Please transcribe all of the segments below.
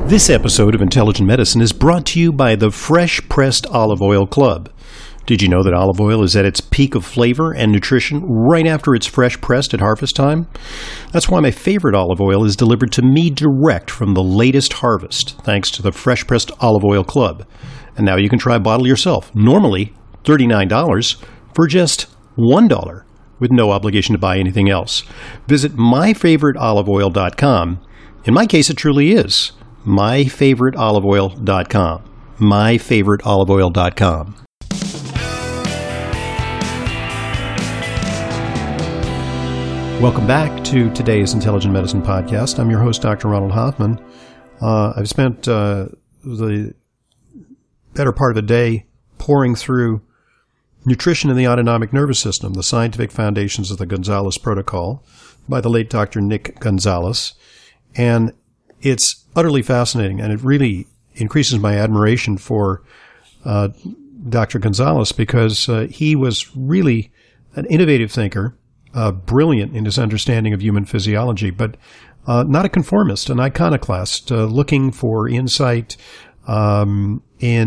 This episode of Intelligent Medicine is brought to you by the Fresh Pressed Olive Oil Club. Did you know that olive oil is at its peak of flavor and nutrition right after it's fresh pressed at harvest time? That's why my favorite olive oil is delivered to me direct from the latest harvest, thanks to the Fresh Pressed Olive Oil Club. And now you can try a bottle yourself, normally $39, for just $1, with no obligation to buy anything else. Visit myfavoriteoliveoil.com. In my case, it truly is myfavoriteoliveoil.com. myfavoriteoliveoil.com. Welcome back to today's Intelligent Medicine Podcast. I'm your host, Dr. Ronald Hoffman. I've spent the better part of a day poring through Nutrition in the Autonomic Nervous System, the Scientific Foundations of the Gonzalez Protocol by the late Dr. Nick Gonzalez. And it's utterly fascinating, and it really increases my admiration for Dr. Gonzalez because he was really an innovative thinker, brilliant in his understanding of human physiology, but not a conformist, an iconoclast, looking for insight in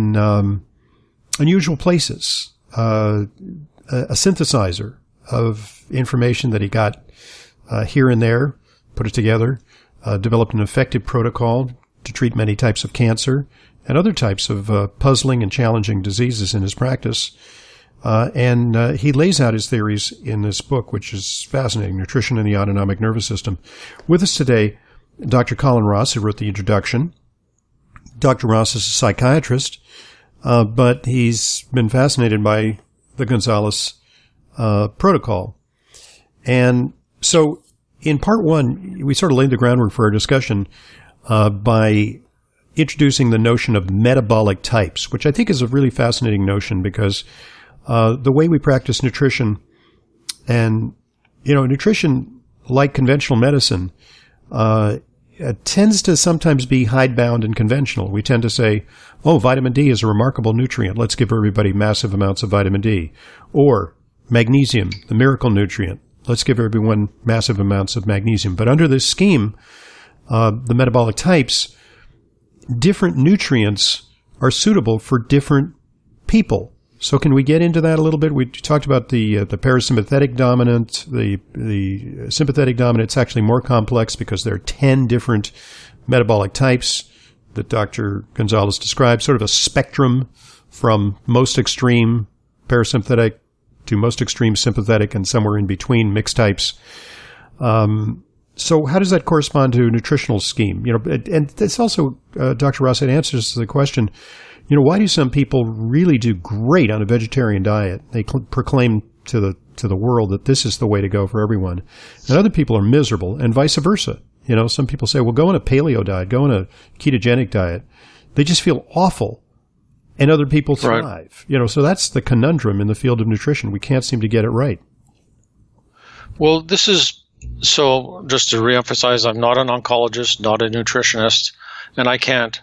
unusual places, a synthesizer of information that he got here and there, put it together, developed an effective protocol to treat many types of cancer and other types of puzzling and challenging diseases in his practice. And he lays out his theories in this book, which is fascinating, Nutrition in the Autonomic Nervous System. With us today, Dr. Colin Ross, who wrote the introduction. Dr. Ross is a psychiatrist, but he's been fascinated by the Gonzalez protocol. And so in part one, we sort of laid the groundwork for our discussion by introducing the notion of metabolic types, which I think is a really fascinating notion because the way we practice nutrition, and, nutrition, like conventional medicine, tends to sometimes be hidebound and conventional. We tend to say, oh, vitamin D is a remarkable nutrient. Let's give everybody massive amounts of vitamin D. Or magnesium, the miracle nutrient. Let's give everyone massive amounts of magnesium. But under this scheme, the metabolic types, different nutrients are suitable for different people. So can we get into that a little bit? We talked about the parasympathetic dominant, the sympathetic dominant. It's actually more complex because there are 10 different metabolic types that Dr. Gonzalez describes, sort of a spectrum from most extreme parasympathetic to most extreme sympathetic and somewhere in between mixed types. So how does that correspond to nutritional scheme? And it's also, Dr. Ross, it answers the question, why do some people really do great on a vegetarian diet? They proclaim to the world that this is the way to go for everyone. And other people are miserable, and vice versa. Some people say, well, go on a paleo diet, go on a ketogenic diet. They just feel awful, and other people thrive. Right. So that's the conundrum in the field of nutrition. We can't seem to get it right. Well, so just to reemphasize, I'm not an oncologist, not a nutritionist, and I can't,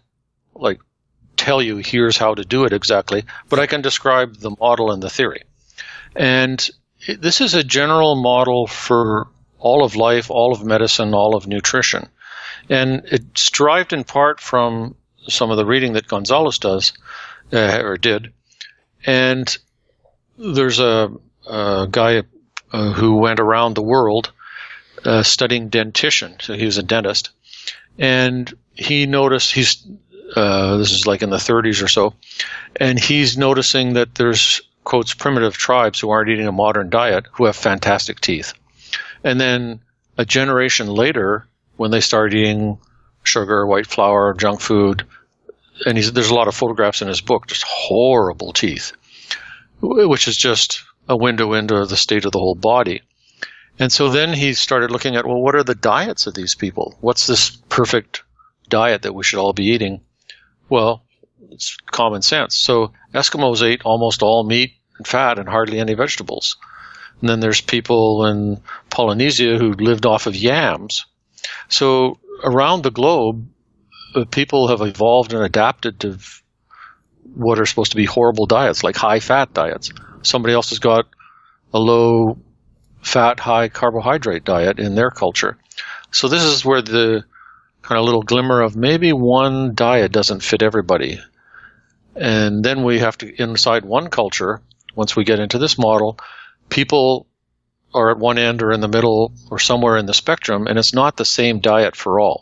tell you here's how to do it exactly, but I can describe the model and the theory. And this is a general model for all of life, all of medicine, all of nutrition. And it's derived in part from some of the reading that Gonzalez does, or did. And there's a guy who went around the world studying dentition. So he was a dentist. And he noticed this is like in the 30s or so, and he's noticing that there's, quotes, primitive tribes who aren't eating a modern diet who have fantastic teeth. And then a generation later, when they start eating sugar, white flour, junk food, and there's a lot of photographs in his book, just horrible teeth, which is just a window into the state of the whole body. And so then he started looking at, well, what are the diets of these people? What's this perfect diet that we should all be eating? Well, it's common sense. So Eskimos ate almost all meat and fat and hardly any vegetables. And then there's people in Polynesia who lived off of yams. So around the globe, people have evolved and adapted to what are supposed to be horrible diets, like high-fat diets. Somebody else has got a low-fat, high-carbohydrate diet in their culture. So this is where the kind of little glimmer of maybe one diet doesn't fit everybody. And then we have to, inside one culture, once we get into this model, people are at one end or in the middle or somewhere in the spectrum, and it's not the same diet for all.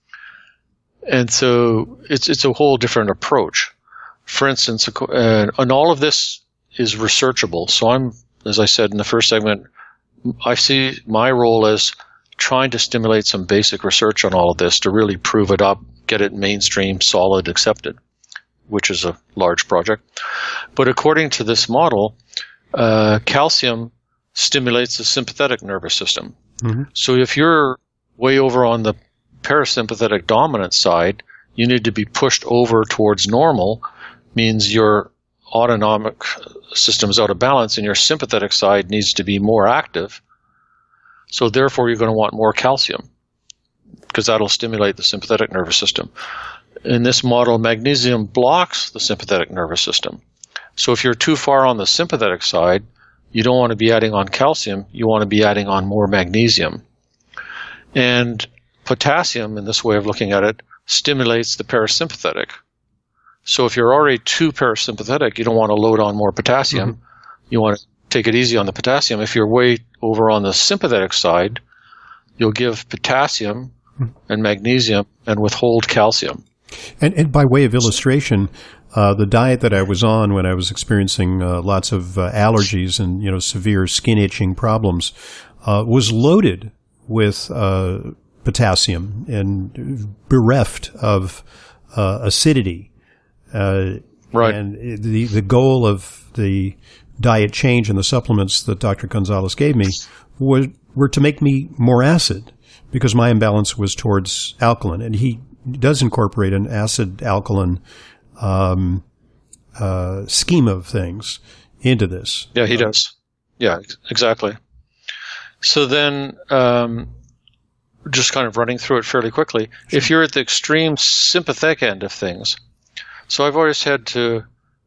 And so it's a whole different approach. For instance, and all of this is researchable. So I'm, as I said in the first segment, I see my role as trying to stimulate some basic research on all of this to really prove it up, get it mainstream, solid, accepted, which is a large project. But according to this model, calcium stimulates the sympathetic nervous system. Mm-hmm. So if you're way over on the parasympathetic dominant side, you need to be pushed over towards normal, means your autonomic system is out of balance and your sympathetic side needs to be more active. So therefore you're going to want more calcium because that'll stimulate the sympathetic nervous system. In this model, magnesium blocks the sympathetic nervous system. So if you're too far on the sympathetic side, you don't want to be adding on calcium, you want to be adding on more magnesium. And potassium, in this way of looking at it, stimulates the parasympathetic. So if you're already too parasympathetic, you don't want to load on more potassium. Mm-hmm. You want to take it easy on the potassium. If you're way over on the sympathetic side, you'll give potassium and magnesium and withhold calcium. And by way of illustration, the diet that I was on when I was experiencing lots of allergies and severe skin itching problems was loaded with potassium and bereft of acidity. Right. And the goal of the diet change and the supplements that Dr. Gonzalez gave me were to make me more acid because my imbalance was towards alkaline. And he does incorporate an acid-alkaline scheme of things into this. Yeah, he does. Yeah, exactly. So then, just kind of running through it fairly quickly, sure. If you're at the extreme sympathetic end of things, so I've always had to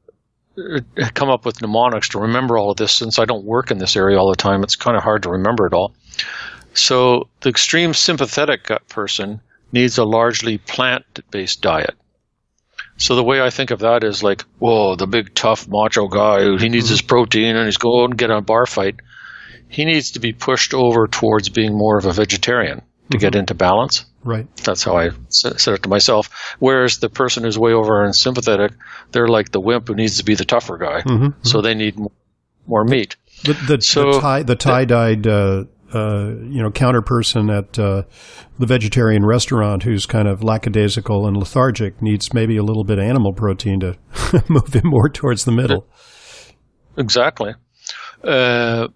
come up with mnemonics to remember all of this since I don't work in this area all the time. It's kind of hard to remember it all. So the extreme sympathetic person needs a largely plant-based diet. So the way I think of that is like, whoa, the big tough macho guy, he needs his protein and he's going to get in a bar fight. He needs to be pushed over towards being more of a vegetarian to get into balance. Right. That's how I said it to myself. Whereas the person who's way over and sympathetic, they're like the wimp who needs to be the tougher guy. Mm-hmm. So they need more meat. The tie-dyed counter person at the vegetarian restaurant who's kind of lackadaisical and lethargic needs maybe a little bit of animal protein to move him more towards the middle. Exactly. And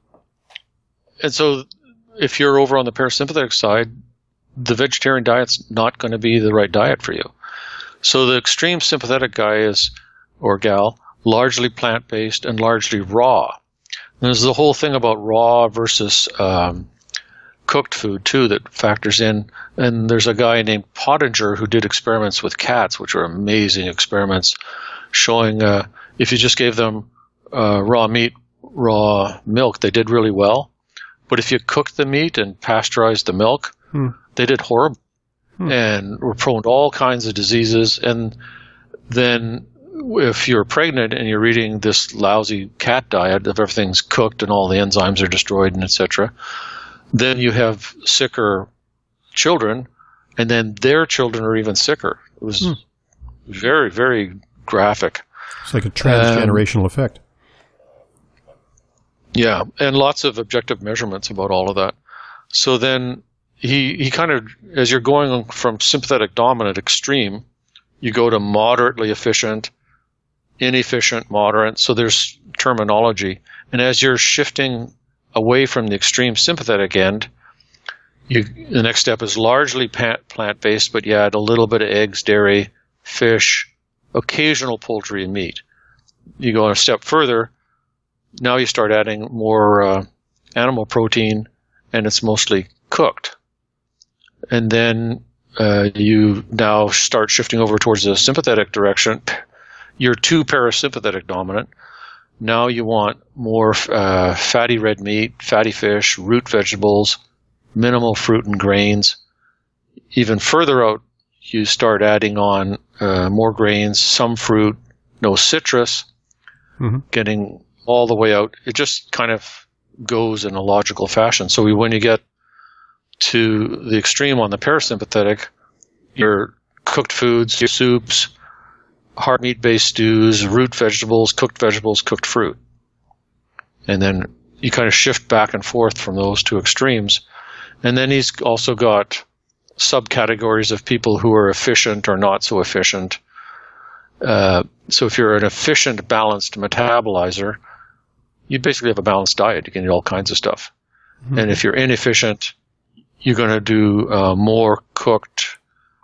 so if you're over on the parasympathetic side, the vegetarian diet's not going to be the right diet for you. So the extreme sympathetic guy is, or gal, largely plant-based and largely raw. And there's the whole thing about raw versus cooked food, too, that factors in. And there's a guy named Pottinger who did experiments with cats, which are amazing experiments, showing if you just gave them raw meat, raw milk, they did really well. But if you cooked the meat and pasteurized the milk, they did horrible and were prone to all kinds of diseases. And then if you're pregnant and you're eating this lousy cat diet, if everything's cooked and all the enzymes are destroyed and etc., then you have sicker children, and then their children are even sicker. It was very, very graphic. It's like a transgenerational effect. Yeah, and lots of objective measurements about all of that. So then he kind of, as you're going from sympathetic dominant extreme, you go to moderately efficient, inefficient, moderate. So there's terminology. And as you're shifting away from the extreme sympathetic end, the next step is largely plant-based, but you add a little bit of eggs, dairy, fish, occasional poultry, and meat. You go a step further. Now you start adding more animal protein, and it's mostly cooked. And then you now start shifting over towards the sympathetic direction. You're too parasympathetic dominant. Now you want more fatty red meat, fatty fish, root vegetables, minimal fruit and grains. Even further out you start adding on more grains, some fruit, no citrus, getting all the way out. It just kind of goes in a logical fashion. So when you get to the extreme on the parasympathetic, your cooked foods, your soups, hard meat-based stews, root vegetables, cooked fruit. And then you kind of shift back and forth from those two extremes. And then he's also got subcategories of people who are efficient or not so efficient. So if you're an efficient, balanced metabolizer, you basically have a balanced diet. You can eat all kinds of stuff. Mm-hmm. And if you're inefficient, you're going to do more cooked.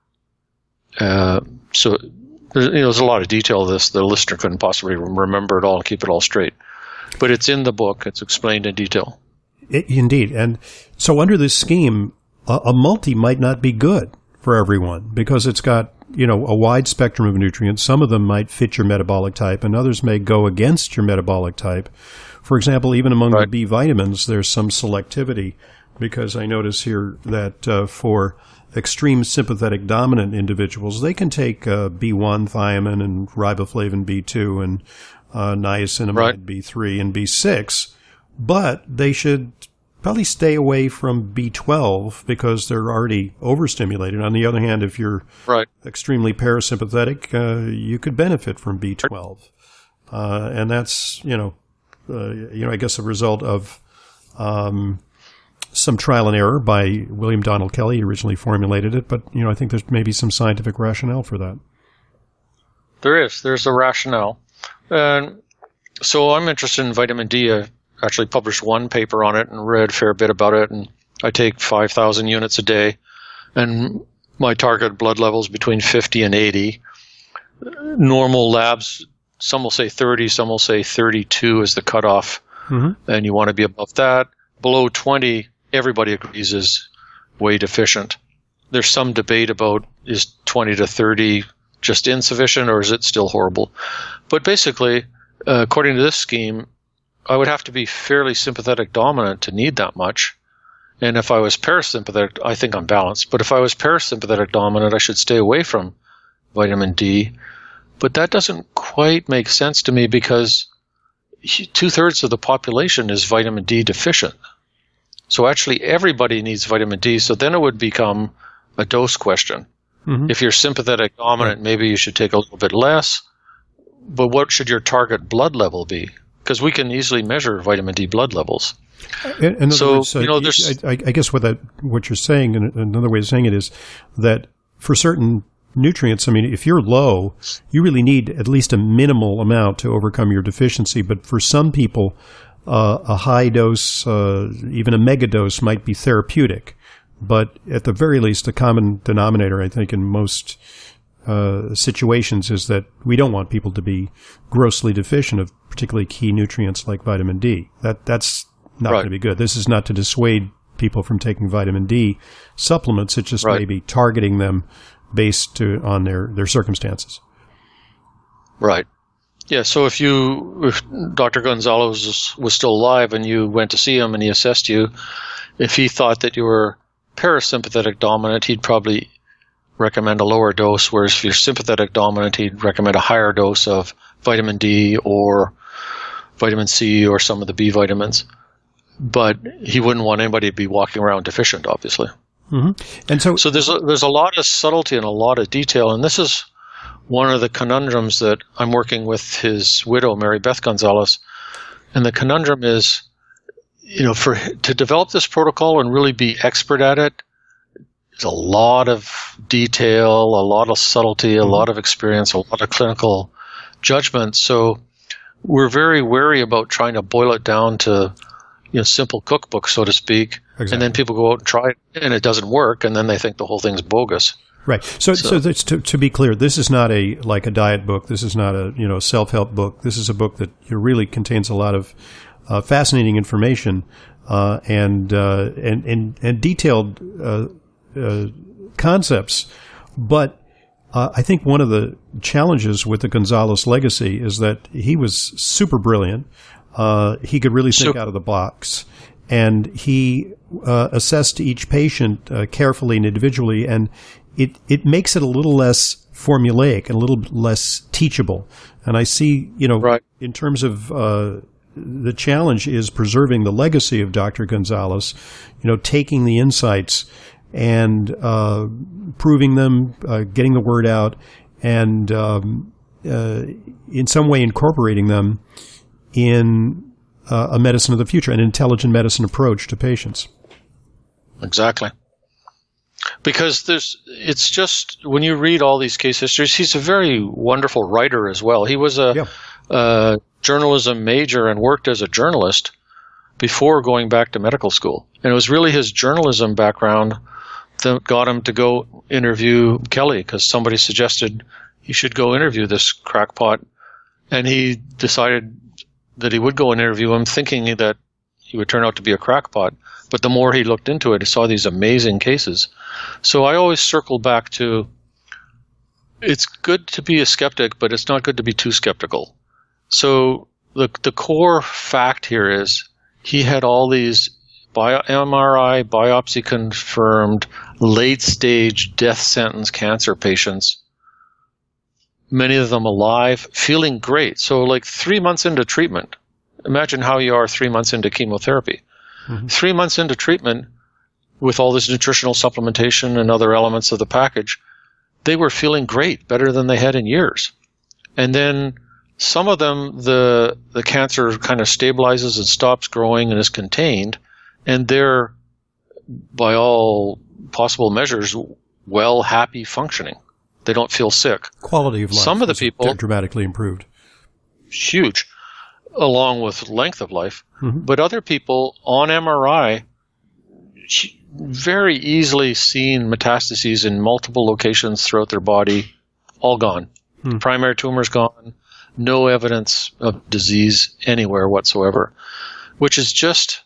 So there's a lot of detail to this. The listener couldn't possibly remember it all and keep it all straight. But it's in the book. It's explained in detail. Indeed. And so under this scheme, a multi might not be good for everyone because it's got, a wide spectrum of nutrients. Some of them might fit your metabolic type and others may go against your metabolic type. For example, even among the B vitamins, there's some selectivity because I notice here that for extreme sympathetic dominant individuals, they can take B1 thiamine and riboflavin B2 and niacinamide B3 and B6, but they should probably stay away from B12 because they're already overstimulated. On the other hand, if you're extremely parasympathetic, you could benefit from B12. And that's, I guess a result of some trial and error by William Donald Kelly. He originally formulated it, but, I think there's maybe some scientific rationale for that. There's a rationale. And so I'm interested in vitamin D. I actually published one paper on it and read a fair bit about it. And I take 5,000 units a day. And my target blood level is between 50 and 80. Normal labs, some will say 30, some will say 32 is the cutoff. Mm-hmm. And you want to be above that. Below 20, everybody agrees is way deficient. There's some debate about is 20 to 30 just insufficient or is it still horrible? But basically, according to this scheme, I would have to be fairly sympathetic dominant to need that much. And if I was parasympathetic, I think I'm balanced. But if I was parasympathetic dominant, I should stay away from vitamin D. But that doesn't quite make sense to me because 2/3 of the population is vitamin D deficient. So actually everybody needs vitamin D. So then it would become a dose question. Mm-hmm. If you're sympathetic dominant, maybe you should take a little bit less. But what should your target blood level be? Because we can easily measure vitamin D blood levels. In other words, I guess what you're saying, and another way of saying it is that for certain nutrients, if you're low, you really need at least a minimal amount to overcome your deficiency. But for some people, a high dose, even a mega dose, might be therapeutic. But at the very least, the common denominator, I think, in most situations is that we don't want people to be grossly deficient of particularly key nutrients like vitamin D. That's not going to be good. This is not to dissuade people from taking vitamin D supplements. It's just maybe targeting them based on their circumstances. Right. Yeah, so if Dr. Gonzalez was still alive and you went to see him and he assessed you, if he thought that you were parasympathetic dominant, he'd probably recommend a lower dose, whereas if you're sympathetic dominant, he'd recommend a higher dose of vitamin D or vitamin C or some of the B vitamins. But he wouldn't want anybody to be walking around deficient, obviously. Mm-hmm. And so there's a lot of subtlety and a lot of detail, and this is one of the conundrums that I'm working with his widow, Mary Beth Gonzalez. And the conundrum is, to develop this protocol and really be expert at it, there's a lot of detail, a lot of subtlety, a lot of experience, a lot of clinical judgment. So we're very wary about trying to boil it down to simple cookbook, so to speak. Exactly. And then people go out and try it, and it doesn't work, and then they think the whole thing's bogus. Right. So to be clear, this is not a diet book. This is not a self-help book. This is a book that really contains a lot of fascinating information and detailed concepts. But I think one of the challenges with the Gonzalez legacy is that he was super brilliant. He could really think out of the box. And he assessed each patient carefully and individually. And it makes it a little less formulaic and a little less teachable. And I see, Right. in terms of the challenge is preserving the legacy of Dr. Gonzalez, taking the insights and proving them, getting the word out, and in some way incorporating them in a medicine of the future, an intelligent medicine approach to patients. Exactly. Because it's just, when you read all these case histories, he's a very wonderful writer as well. He was a journalism major and worked as a journalist before going back to medical school. And it was really his journalism background that got him to go interview Kelly, because somebody suggested he should go interview this crackpot. And he decided that he would go and interview him, thinking that he would turn out to be a crackpot. But the more he looked into it, he saw these amazing cases. So I always circle back to, it's good to be a skeptic, but it's not good to be too skeptical. So the core fact here is he had all these MRI, biopsy confirmed, late stage death sentence cancer patients, many of them alive, feeling great. So like 3 months into treatment, imagine how you are 3 months into chemotherapy. Mm-hmm. 3 months into treatment, with all this nutritional supplementation and other elements of the package, they were feeling great, better than they had in years. And then some of them, the cancer kind of stabilizes and stops growing and is contained, and they're, by all possible measures, well, happy, functioning. They don't feel sick. Quality of life. Some of the people dramatically improved. Huge, along with length of life. Mm-hmm. But other people on MRI, very easily seen metastases in multiple locations throughout their body, all gone. Primary tumors gone. No evidence of disease anywhere whatsoever, which is just,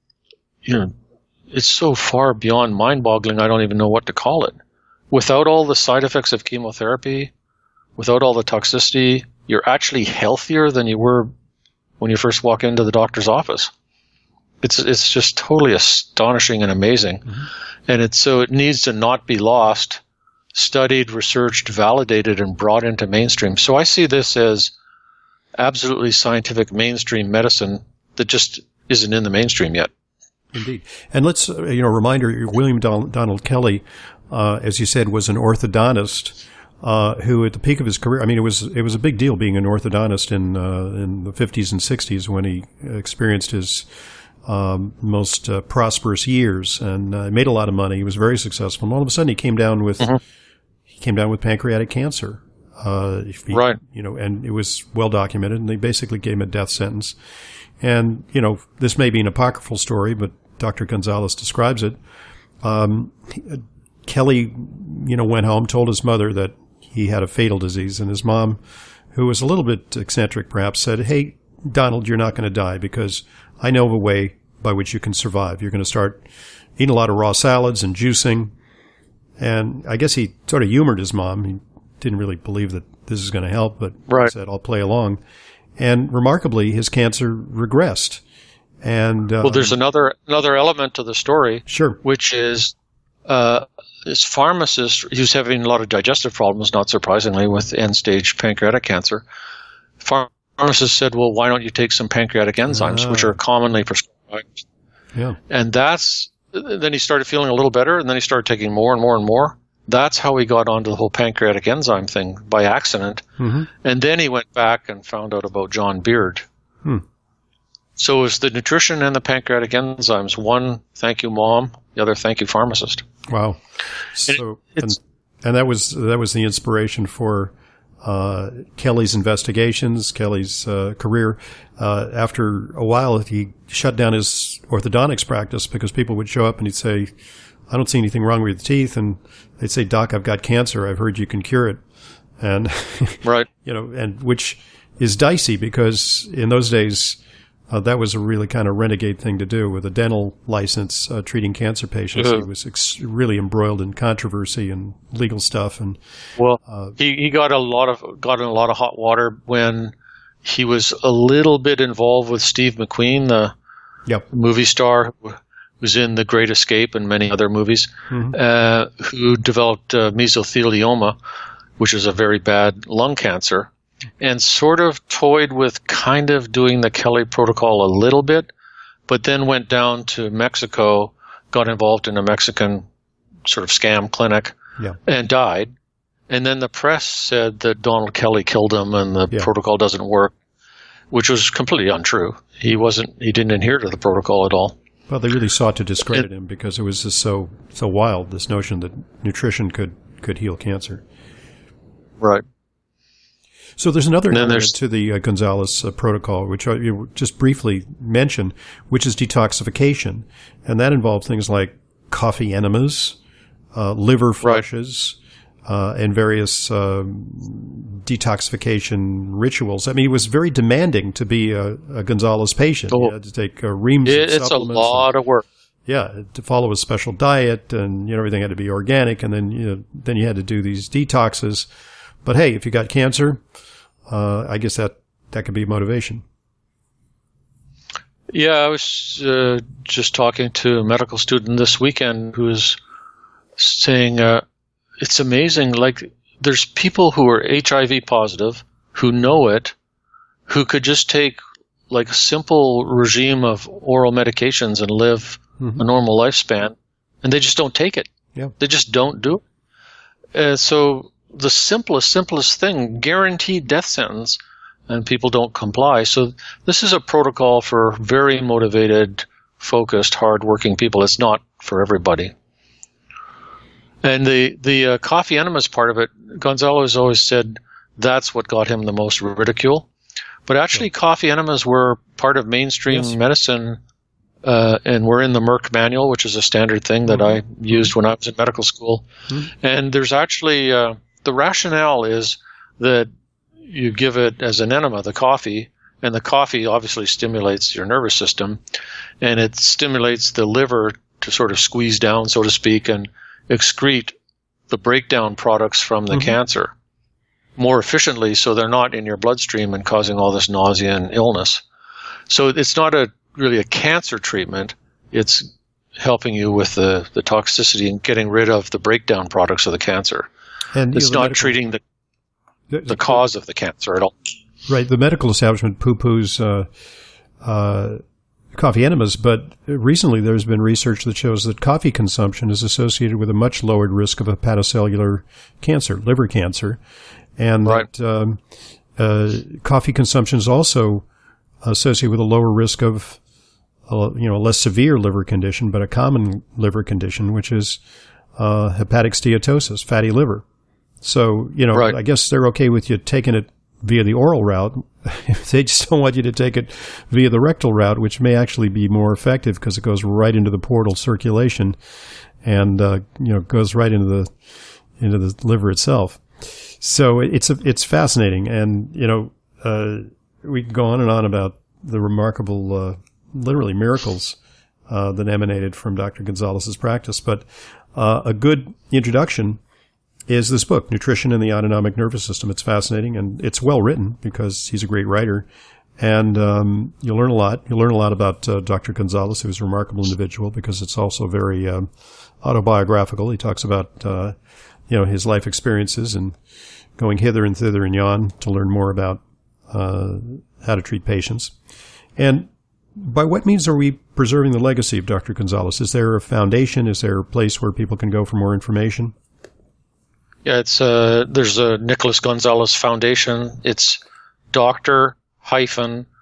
it's so far beyond mind-boggling, I don't even know what to call it. Without all the side effects of chemotherapy, without all the toxicity, you're actually healthier than you were when you first walk into the doctor's office. It's just totally astonishing and amazing. Mm-hmm. And it needs to not be lost, studied, researched, validated, and brought into mainstream. So I see this as absolutely scientific mainstream medicine that just isn't in the mainstream yet. Indeed. And let's, reminder, William Donald Kelly, as you said, was an orthodontist who, at the peak of his career, it was a big deal being an orthodontist in the 50s and 60s when he experienced his most prosperous years and made a lot of money. He was very successful. And all of a sudden, he came down with pancreatic cancer. Right. And it was well documented, and they basically gave him a death sentence. And this may be an apocryphal story, but Dr. Gonzalez describes it. Kelly, went home, told his mother that he had a fatal disease, and his mom, who was a little bit eccentric perhaps, said, "Hey, Donald, you're not going to die because I know of a way by which you can survive. You're going to start eating a lot of raw salads and juicing." And I guess he sort of humored his mom. He didn't really believe that this is going to help, but He said, "I'll play along." And remarkably, his cancer regressed. And well, there's another element to the story, sure, which is this pharmacist. He was having a lot of digestive problems, not surprisingly, with end-stage pancreatic cancer. Pharmacist said, "Well, why don't you take some pancreatic enzymes, which are commonly prescribed?" Yeah, and then he started feeling a little better, and then he started taking more and more and more. That's how he got onto the whole pancreatic enzyme thing, by accident. Mm-hmm. And then he went back and found out about John Beard. So it was the nutrition and the pancreatic enzymes. One, thank you, Mom. The other, thank you, pharmacist. Wow. So, and that was the inspiration for Kelly's investigations, Kelly's career. After a while, he shut down his orthodontics practice because people would show up and he'd say, "I don't see anything wrong with your teeth." And they'd say, "Doc, I've got cancer. I've heard you can cure it." And, right. And which is dicey because in those days, that was a really kind of renegade thing to do with a dental license treating cancer patients. He was really embroiled in controversy and legal stuff. And he got in a lot of hot water when he was a little bit involved with Steve McQueen, the movie star, who's in The Great Escape and many other movies, who developed mesothelioma, which is a very bad lung cancer, and sort of toyed with kind of doing the Kelly protocol a little bit, but then went down to Mexico, got involved in a Mexican sort of scam clinic, and died. And then the press said that Donald Kelly killed him and the protocol doesn't work, which was completely untrue. He didn't adhere to the protocol at all. Well, they really sought to discredit him because it was just so wild, this notion that nutrition could heal cancer. Right. So there's another element to the Gonzalez protocol, which you just briefly mentioned, which is detoxification. And that involves things like coffee enemas, liver flushes, and various detoxification rituals. I mean, it was very demanding to be a Gonzalez patient. You had to take reams of supplements. It's a lot of work. Yeah, to follow a special diet, and everything had to be organic, and then you had to do these detoxes. But hey, if you got cancer, I guess that could be motivation. Yeah, I was just talking to a medical student this weekend who was saying it's amazing. Like, there's people who are HIV positive who know it, who could just take like a simple regime of oral medications and live a normal lifespan, and they just don't take it. Yeah, they just don't do it. So the simplest thing, guaranteed death sentence, and people don't comply. So this is a protocol for very motivated, focused, hard-working people. It's not for everybody. And the coffee enemas part of it, Gonzalez always said that's what got him the most ridicule. But actually, coffee enemas were part of mainstream medicine, and were in the Merck manual, which is a standard thing that I used when I was in medical school. And there's actually the rationale is that you give it as an enema, the coffee, and the coffee obviously stimulates your nervous system, and it stimulates the liver to sort of squeeze down, so to speak, and excrete the breakdown products from the cancer more efficiently, so they're not in your bloodstream and causing all this nausea and illness. So it's not really a cancer treatment. It's helping you with the toxicity and getting rid of the breakdown products of the cancer. And it's not treating the cause of the cancer at all. Right. The medical establishment poo-poos coffee enemas, but recently there's been research that shows that coffee consumption is associated with a much lowered risk of hepatocellular cancer, liver cancer, and that coffee consumption is also associated with a lower risk of a less severe liver condition, but a common liver condition, which is hepatic steatosis, fatty liver. So, I guess they're okay with you taking it via the oral route. They just don't want you to take it via the rectal route, which may actually be more effective because it goes right into the portal circulation and, goes right into the liver itself. So it's fascinating. And, we can go on and on about the remarkable, literally miracles, that emanated from Dr. Gonzalez's practice. But, a good introduction is this book, Nutrition and the Autonomic Nervous System. It's fascinating, and it's well written because he's a great writer. And you'll learn a lot. You'll learn a lot about Dr. Gonzalez, who's a remarkable individual, because it's also very autobiographical. He talks about his life experiences and going hither and thither and yon to learn more about how to treat patients. And by what means are we preserving the legacy of Dr. Gonzalez? Is there a foundation? Is there a place where people can go for more information? Yeah, there's a Nicholas Gonzalez Foundation. It's Dr.-Gonzalez,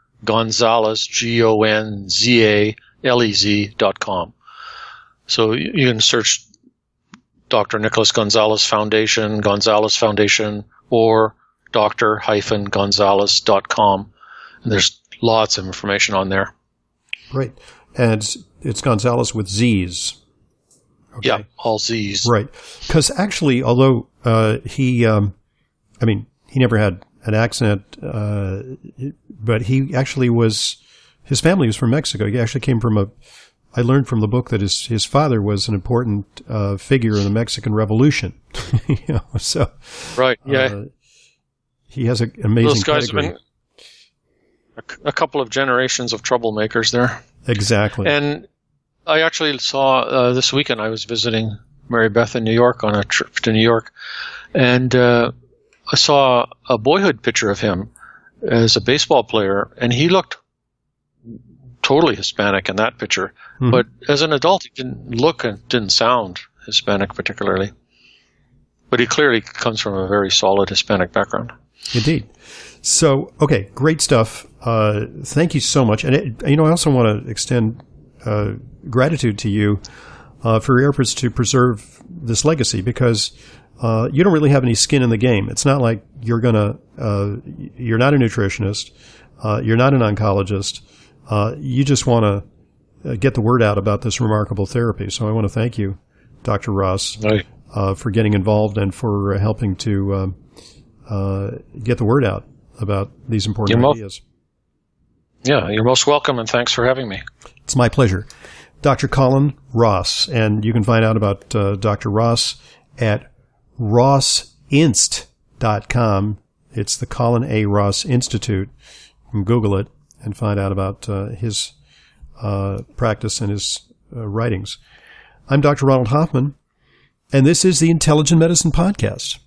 GONZALEZ.com. So you can search Dr. Nicholas Gonzalez Foundation, or Dr.-Gonzalez.com. And there's lots of information on there. Right. And it's Gonzalez with Z's. Okay. Yeah, all Z's. Right. Because actually, although he never had an accent, but he actually his family was from Mexico. He actually came from I learned from the book that his father was an important figure in the Mexican Revolution. So. Right, yeah. He has an amazing Those guys pedigree. have been a couple of generations of troublemakers there. Exactly. And I actually saw this weekend. I was visiting Mary Beth in New York on a trip to New York, and I saw a boyhood picture of him as a baseball player, and he looked totally Hispanic in that picture. Mm-hmm. But as an adult, he didn't look and didn't sound Hispanic particularly. But he clearly comes from a very solid Hispanic background. Indeed. So, okay, great stuff. Thank you so much. And, I also want to extend gratitude to you for your efforts to preserve this legacy, because you don't really have any skin in the game. It's not like you're not a nutritionist, you're not an oncologist. You just want to get the word out about this remarkable therapy. So I want to thank you, Dr. Ross, for getting involved and for helping to get the word out about these important ideas. You're most welcome, and thanks for having me. It's my pleasure. Dr. Colin Ross, and you can find out about Dr. Ross at rossinst.com. It's the Colin A. Ross Institute. You can Google it and find out about his practice and his writings. I'm Dr. Ronald Hoffman, and this is the Intelligent Medicine Podcast.